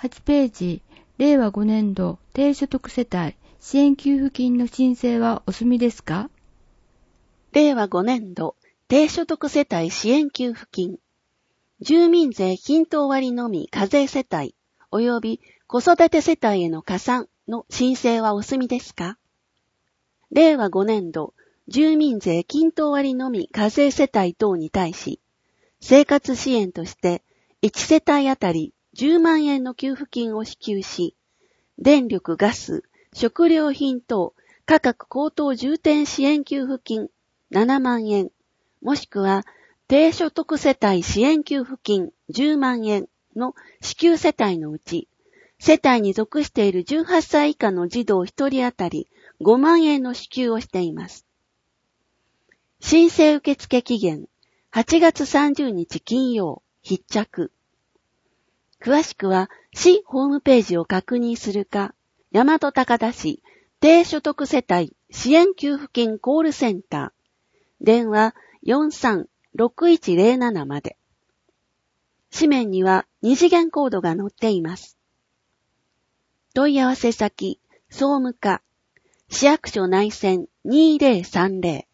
8ページ、令和5年度低所得世帯支援給付金の申請はお済みですか？ 令和5年度低所得世帯支援給付金、住民税均等割のみ課税世帯及び子育て世帯への加算の申請はお済みですか？令和5年度住民税均等割のみ課税世帯等に対し、生活支援として1世帯あたり10万円の給付金を支給し、電力・ガス、食料品等価格高騰重点支援給付金7万円、もしくは低所得世帯支援給付金10万円の支給世帯のうち、世帯に属している18歳以下の児童1人当たり5万円の支給をしています。申請受付期限8月30日金曜必着。詳しくは市ホームページを確認するか、大和高田市低所得世帯支援給付金コールセンター、電話 43-6107 まで。紙面には2次元コードが載っています。問い合わせ先、総務課、市役所内線2030